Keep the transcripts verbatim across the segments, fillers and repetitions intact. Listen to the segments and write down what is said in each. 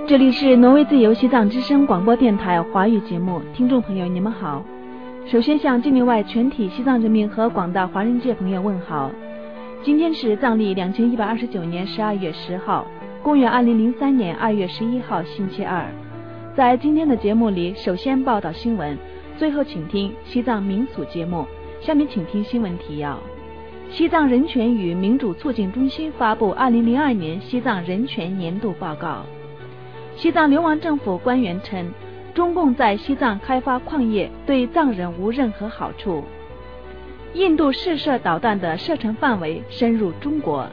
这里是挪威自由西藏之声广播电台华语节目，听众朋友你们好。首先向境内外全体西藏人民和广大华人界朋友问好。今天是藏历两千一百二十九年十二月十号，公元二零零三年二月十一号星期二。在今天的节目里，首先报道新闻，最后请听西藏民俗节目。下面请听新闻提要。西藏人权与民主促进中心发布二零零二年西藏人权年度报告。西藏流亡政府官员称，中共在西藏开发矿业对藏人无任何好处。印度试射导弹的射程范围深入中国。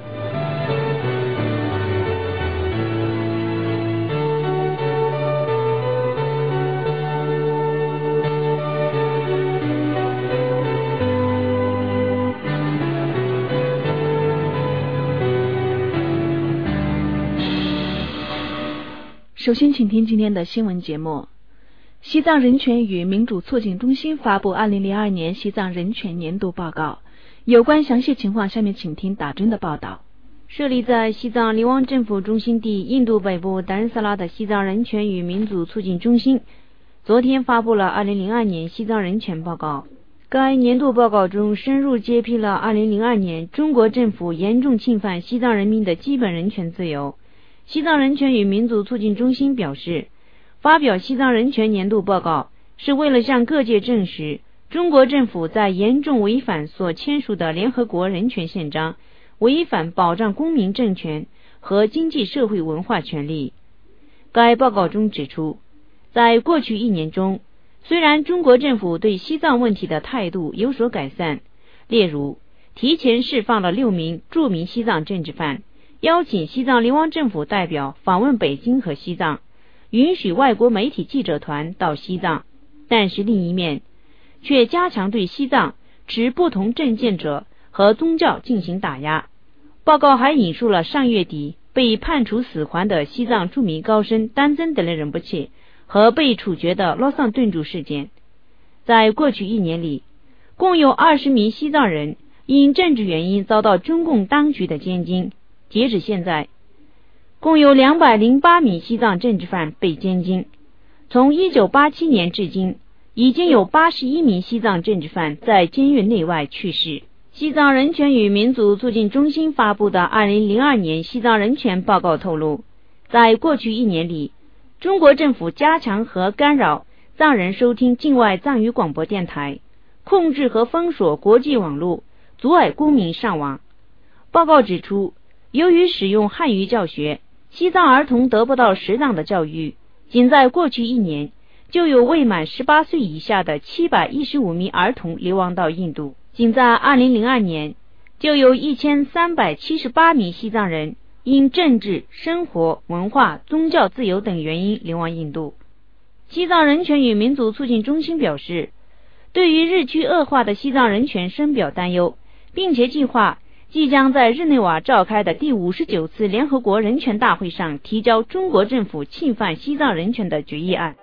首先请听今天的新闻节目。西藏人权与民主促进中心发布二零零二年西藏人权年度报告，有关详细情况下面请听打针的报道。 设立在西藏流亡政府中心地印度北部达仁萨拉的西藏人权与民主促进中心昨天发布了二零零二年西藏人权报告。该年度报告中深入揭批了二零零二年中国政府严重侵犯西藏人民的基本人权自由。西藏人权与民主促进中心表示，发表西藏人权年度报告是为了向各界证实中国政府在严重违反所签署的联合国人权宪章，违反保障公民政权和经济社会文化权利。该报告中指出，在过去一年中，虽然中国政府对西藏问题的态度有所改善，例如提前释放了六名著名西藏政治犯，邀请西藏流亡政府代表访问北京和西藏，允许外国媒体记者团到西藏，但是另一面却加强对西藏持不同政见者和宗教进行打压。报告还引述了上月底被判处死缓的西藏著名高僧丹增德勒仁波切和被处决的洛桑顿柱事件。在过去一年里，共有二十名西藏人因政治原因遭到中共当局的监禁。截止现在，共有两百零八名西藏政治犯被监禁。从一九八七年至今，已经有八十一名西藏政治犯在监狱内外去世。西藏人权与民主促进中心发布的二零零二年西藏人权报告透露，在过去一年里，中国政府加强和干扰藏人收听境外藏语广播电台，控制和封锁国际网络，阻碍公民上网。报告指出，由于使用汉语教学，西藏儿童得不到适当的教育。仅在过去一年，就有未满十八岁以下的七百一十五名儿童流亡到印度。仅在二零零二年，就有一千三百七十八名西藏人因政治、生活、文化、宗教自由等原因流亡印度。西藏人权与民主促进中心表示，对于日趋恶化的西藏人权深表担忧，并且计划即将在日内瓦召开的第五十九次联合国人权大会上提交中国政府侵犯西藏人权的决议案。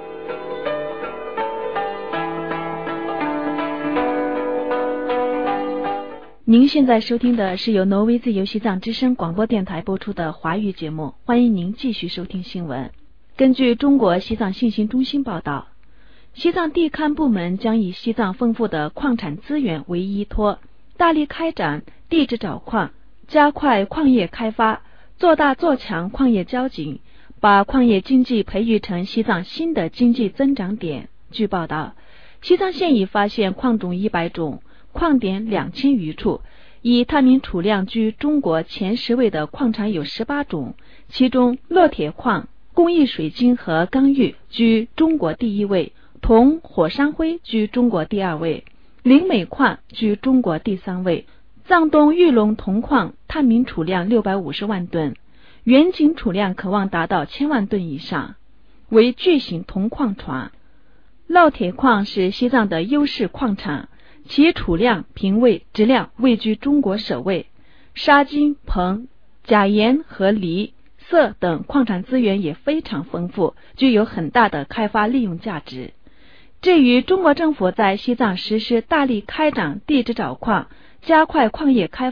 您现在收听的是由挪威自由西藏之声广播电台播出的华语节目，欢迎您继续收听新闻。根据中国西藏信息中心报道，西藏地勘部门将以西藏丰富的矿产资源为依托，大力开展地质找矿，加快矿业开发，做大做强矿业交警，把矿业经济培育成西藏新的经济增长点。据报道，西藏现已发现矿种一百种，矿点两千余处，以探明储量居中国前十位的矿产有十八种，其中烙铁矿、工艺水晶和钢玉居中国第一位，铜、火山灰居中国第二位，灵镁矿居中国第三位。藏东玉龙铜矿探明储量六百五十万吨，原井储量可望达到千万吨以上，为巨型铜矿床。烙铁矿是西藏的优势矿产，其储量、品位、质量位居中国首位。沙金、硼、钾盐和锂、铯等矿产资源也非常丰富，具有很大的开发利用价值。至于中国政府在西藏实施大力开展地质找矿，加快矿业开发，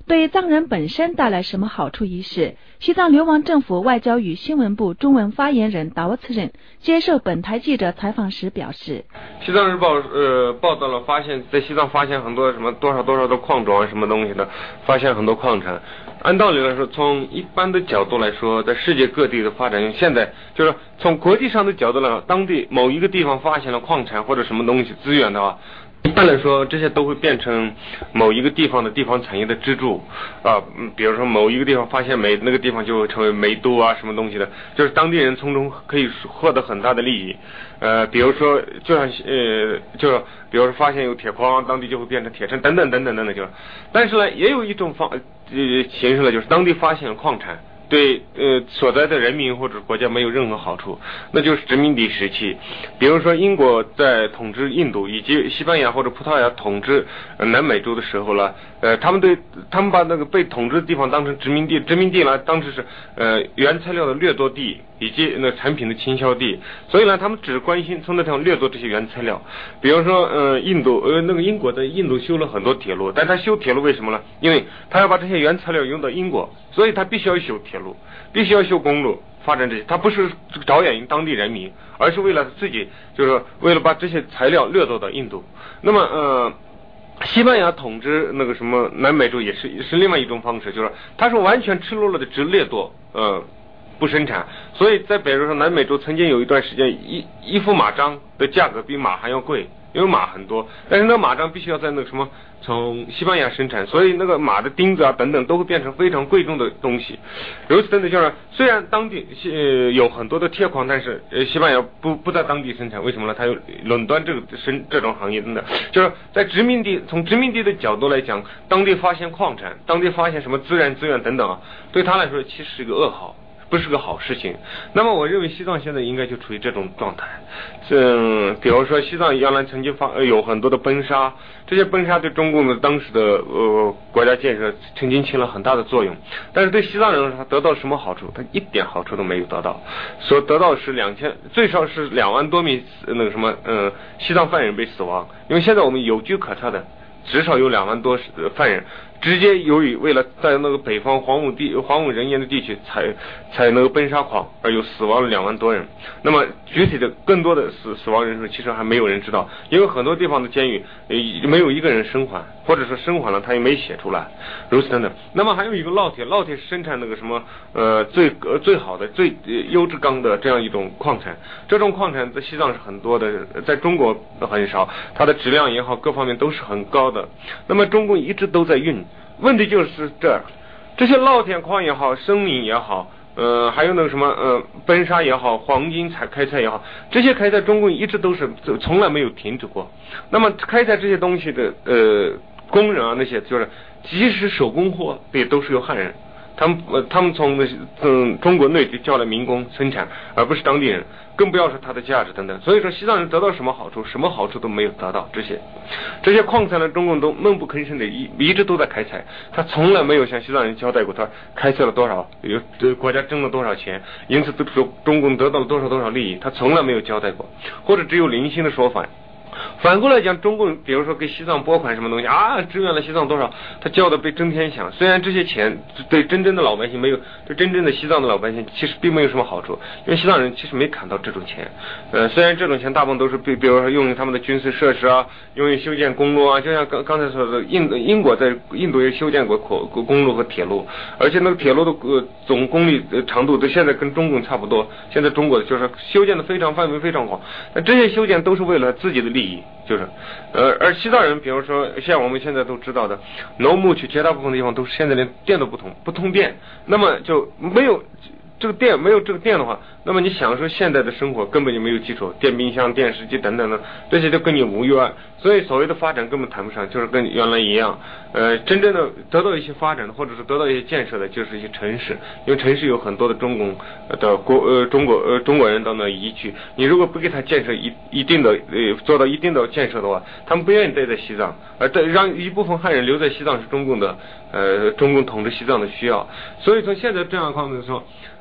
对藏人本身带来什么好处一事，西藏流亡政府外交与新闻部中文发言人达沃茨人接受本台记者采访时表示， 西藏日报呃报道了发现在西藏发现很多什么多少多少的矿种啊什么东西的，发现很多矿产。按道理来说，从一般的角度来说，在世界各地的发展，现在就是从国际上的角度来说，当地某一个地方发现了矿产或者什么东西资源的话，一般来说，这些都会变成某一个地方的地方产业的支柱啊，比如说某一个地方发现煤，那个地方就会成为煤都啊，什么东西的，就是当地人从中可以获得很大的利益。呃，比如说，就像呃，就是比如说发现有铁矿，当地就会变成铁城等等等等等等，就是。但是呢，也有一种方呃形式呢，就是当地发现了矿产。对呃所在的人民或者国家没有任何好处，那就是殖民地时期。比如说英国在统治印度，以及西班牙或者葡萄牙统治、呃、南美洲的时候了，呃，他们对他们把那个被统治的地方当成殖民地，殖民地呢当时是呃原材料的掠夺地以及那产品的倾销地，所以呢他们只关心从那地方掠夺这些原材料。比如说呃印度呃那个英国在印度修了很多铁路，但他修铁路为什么呢？因为他要把这些原材料用到英国，所以他必须要修铁路，必须要修公路，发展这些。他不是着眼于当地人民，而是为了自己，就是为了把这些材料掠夺到印度。那么呃西班牙统治那个什么南美洲也是也是另外一种方式，就是他是完全赤裸裸的只掠夺呃不生产。所以在比如说南美洲曾经有一段时间，一一副马章的价格比马还要贵，因为马很多，但是那个马章必须要在那个什么从西班牙生产，所以那个马的钉子啊等等都会变成非常贵重的东西。如此等等，就是虽然当地呃有很多的铁矿，但是呃西班牙不不在当地生产，为什么呢？它有垄断这个生这种行业等等。就是在殖民地，从殖民地的角度来讲，当地发现矿产，当地发现什么自然资源等等啊，对他来说其实是一个噩耗，不是个好事情。那么我认为西藏现在应该就处于这种状态。嗯，比如说西藏原来曾经发、呃、有很多的崩沙，这些崩沙对中共的当时的呃国家建设曾经起了很大的作用，但是对西藏人他得到什么好处？他一点好处都没有得到，所得到是两千最少是两万多名那个什么呃西藏犯人被死亡，因为现在我们有据可查的至少有两万多犯人直接由于为了在那个北方荒芜地荒无人烟的地区采采那个崩沙矿而有死亡了两万多人。那么具体的更多的死死亡人数其实还没有人知道，因为很多地方的监狱没有一个人生还，或者说生还了他也没写出来，如此等等。那么还有一个烙铁，烙铁是生产那个什么呃最呃最好的最优质钢的这样一种矿产，这种矿产在西藏是很多的，在中国很少，它的质量也好各方面都是很高的。那么中共一直都在运，问题就是这这些烙铁矿也好，生米也好，呃，还有那个什么呃崩沙也好，黄金采开采也好，这些开采中共一直都是从来没有停止过。那么开采这些东西的呃工人啊，那些就是即使手工活也都是由汉人，他们呃他们从嗯中国内地叫来民工生产，而不是当地人，更不要说它的价值等等。所以说西藏人得到什么好处？什么好处都没有得到。这些这些矿产呢，中共都闷不吭声的一一直都在开采，他从来没有向西藏人交代过他开采了多少，有对国家挣了多少钱，因此中共得到了多少多少利益，他从来没有交代过，或者只有零星的说法。反过来讲，中共比如说给西藏拨款什么东西啊，支援了西藏多少，他叫的被震天响。虽然这些钱对真正的老百姓没有，对真正的西藏的老百姓其实并没有什么好处，因为西藏人其实没看到这种钱。呃，虽然这种钱大部分都是比比如说用于他们的军事设施啊，用于修建公路啊，就像刚刚才说的，印英国在印度也修建过公路和铁路，而且那个铁路的呃总公里长度都现在跟中共差不多。现在中国就是修建的非常范围非常广，但这些修建都是为了自己的利益。就是，呃，而西藏人，比如说像我们现在都知道的，农牧区绝大部分地方都是现在连电都不通，不通电，那么就没有这个电，没有这个电的话，那么你享受现代的生活根本就没有基础，电冰箱、电视机等等的，这些都跟你无缘，所以所谓的发展根本谈不上，就是跟原来一样。呃，真正的得到一些发展的，或者是得到一些建设的，就是一些城市，因为城市有很多的中共的国呃中国呃中国人到那移居，你如果不给他建设一一定的呃做到一定的建设的话，他们不愿意待在西藏，而在让一部分汉人留在西藏是中共的呃中共统治西藏的需要。所以从现在这样况的时候，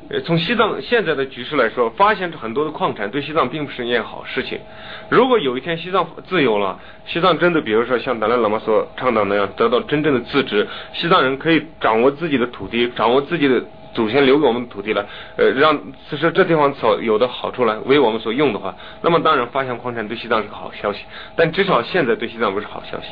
呃，从西藏现在的局势来说，发现很多的矿产对西藏并不是一件好事情。如果有一天西藏自由了，西藏真的比如说像达赖喇嘛所倡导那样得到真正的自治，西藏人可以掌握自己的土地，掌握自己的祖先留给我们的土地了，呃，让其实这地方所有的好处来为我们所用的话，那么当然发现矿产对西藏是个好消息，但至少现在对西藏不是好消息。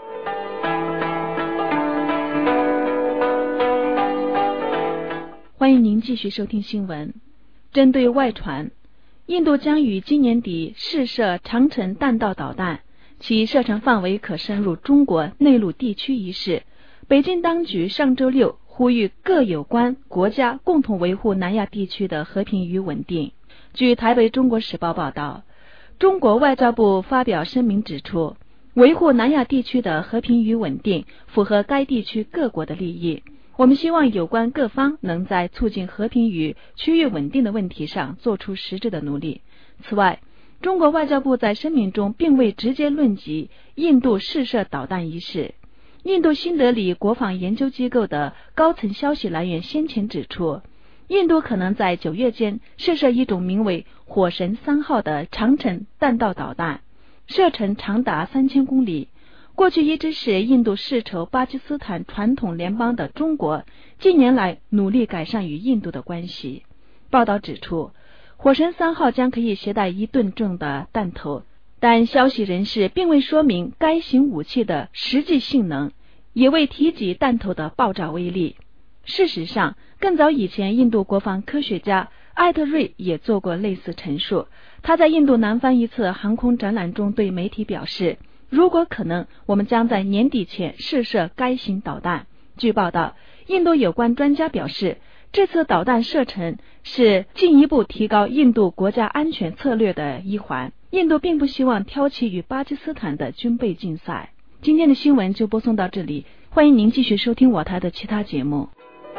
欢迎您继续收听新闻。针对外传，印度将于今年底试射长程弹道导弹，其射程范围可深入中国内陆地区一事，北京当局上周六呼吁各有关国家共同维护南亚地区的和平与稳定。据台北中国时报报道，中国外交部发表声明指出，维护南亚地区的和平与稳定符合该地区各国的利益。我们希望有关各方能在促进和平与区域稳定的问题上做出实质的努力。此外，中国外交部在声明中并未直接论及印度试射导弹一事。印度新德里国防研究机构的高层消息来源先前指出，印度可能在九月间试射一种名为火神三号的长程弹道导弹，射程长达三千公里。过去一直是印度世仇巴基斯坦传统联邦的中国近年来努力改善与印度的关系。报道指出，火神三号将可以携带一吨重的弹头，但消息人士并未说明该型武器的实际性能，也未提及弹头的爆炸威力。事实上，更早以前印度国防科学家艾特瑞也做过类似陈述。他在印度南方一次航空展览中对媒体表示，如果可能，我们将在年底前试射该型导弹。据报道，印度有关专家表示，这次导弹射程是进一步提高印度国家安全策略的一环。印度并不希望挑起与巴基斯坦的军备竞赛。今天的新闻就播送到这里，欢迎您继续收听我台的其他节目。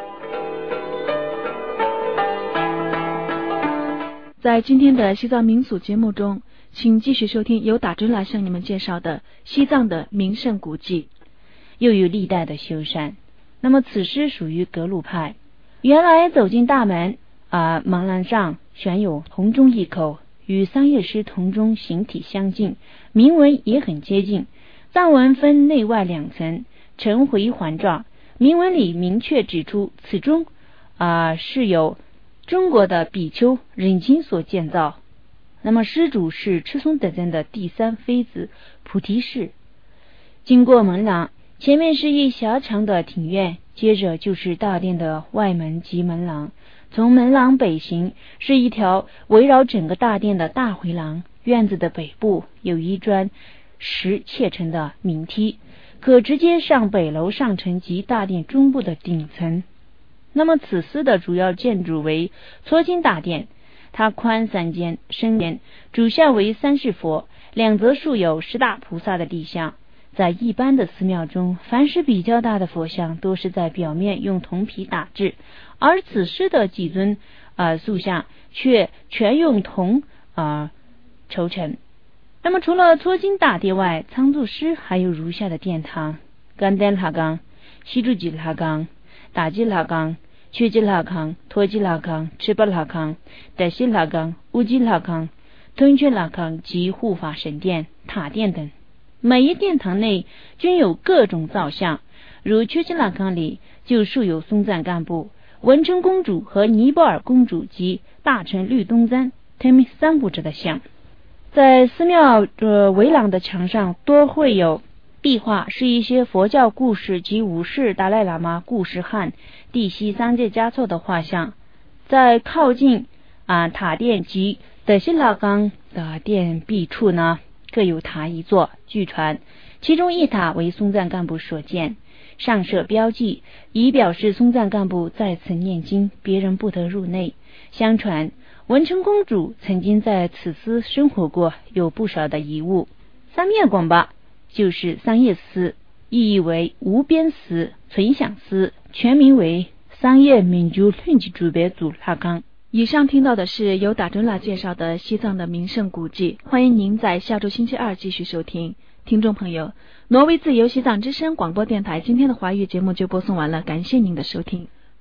在今天的西藏民俗节目中，请继续收听由打真拉向你们介绍的西藏的名胜古迹。 又有历代的修缮。那么此诗属于格鲁派。原来走进大门啊、呃，门栏上悬有铜钟一口，与桑叶诗铜钟形体相近，铭文也很接近。藏文分内外两层，呈回环状。铭文里明确指出，此钟啊、呃、是由中国的比丘忍钦所建造。那么施主是赤松德赞的第三妃子菩提氏。经过门廊，前面是一狭长的庭院，接着就是大殿的外门及门廊。从门廊北行是一条围绕整个大殿的大回廊，院子的北部有一砖石砌成的明梯，可直接上北楼上层及大殿中部的顶层。那么此司的主要建筑为搓金大殿，它宽三间，深间，主像为三世佛，两侧竖有十大菩萨的立像。在一般的寺庙中，凡是比较大的佛像都是在表面用铜皮打制，而此师的几尊呃塑像却全用铜呃锄成。那么除了搓金大殿外，仓促师还有如下的殿堂：甘丹拉冈、西珠吉拉冈、达吉拉冈、却吉拉康、托吉拉康、赤巴拉康、德西拉康、乌吉拉康、吞却拉康及护法神殿、塔殿等。每一殿堂内均有各种造像，如却吉拉康里就竖有松赞干布、文成公主和尼泊尔公主及大臣律东赞他们三部者的像。在寺庙呃围廊的墙上多会有壁画，是一些佛教故事及五世达赖喇嘛固什汗、地西三界嘉措的画像。在靠近啊塔殿及德西拉冈的殿壁处呢，各有塔一座。据传其中一塔为松赞干布所建，上设标记，以表示松赞干布在此念经，别人不得入内。相传文成公主曾经在此司生活过，有不少的遗物。三面广巴就是桑叶寺，意义为无边寺、存想寺，全名为桑叶民族论集主别组拉冈。 以上听到的是由打真拉介绍的西藏的名胜古迹，欢迎您在下周星期二继续收听。听众朋友，挪威自由西藏之声广播电台今天的华语节目就播送完了，感谢您的收听。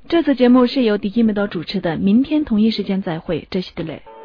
这次节目是由迪基梅多主持的，明天同一时间再会，这是德雷。